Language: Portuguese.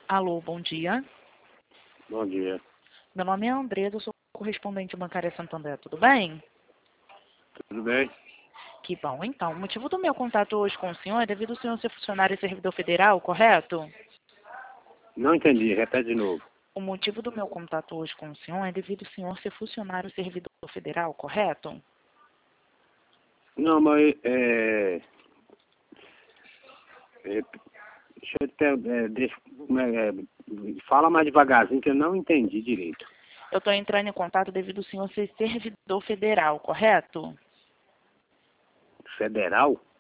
Alô, bom dia. Bom dia. Meu nome é Andresa, eu sou correspondente bancária Santander, tudo bem? Tudo bem? Que bom. Então, o motivo do meu contato hoje com o senhor é devido ao senhor ser funcionário e servidor federal, correto? Não entendi, repete de novo. O motivo do meu contato hoje com o senhor é devido ao senhor ser funcionário e servidor federal, correto? Não, mas deixa eu fala mais devagarzinho que eu não entendi direito. Eu estou entrando em contato devido ao senhor ser servidor federal, correto? Federal?